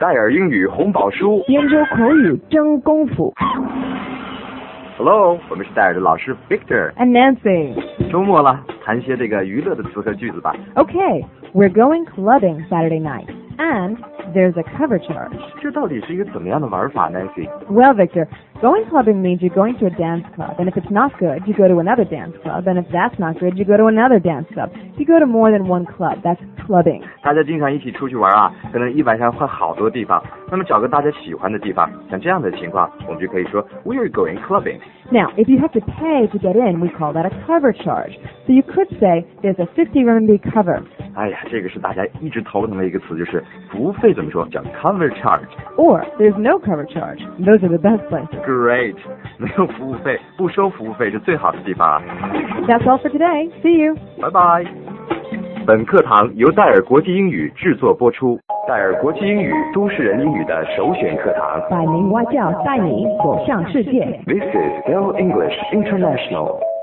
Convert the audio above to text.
戴尔英语红宝书， 研究口语真功夫。 Hello， 我们是戴尔的老师 Victor and Nancy。 周末了，谈些这个娱乐的词和句子吧。 Okay, we're going clubbing Saturday night, and there's a cover charge. 这到底是一个怎么样的玩法 ，Nancy？ Well, Victor, going clubbing means you're going to a dance club, and if it's not good, you go to another dance club, and if that's not good, you go to another dance club. You go to more than one club. That's clubbing. 大家经常一起出去玩啊，可能一晚上换好多地方。那么找个大家喜欢的地方，像这样的情况，我们就可以说 We're going clubbing. Now, if you have to pay to get in, we call that a cover charge. So you could say there's a 50 RMB cover. 哎呀，这个是大家一直头疼的一个词，就是服务费怎么说？叫 cover charge. Or there's no cover charge. Those are the best places. Great， 没有服务费，不收服务费是最好的地方啊。 That's all for today. See you. 拜拜。本课堂由戴尔国际英语制作播出。戴尔国际英语，都市人英语的首选课堂。 百名外教带你走向世界。 This is L English International.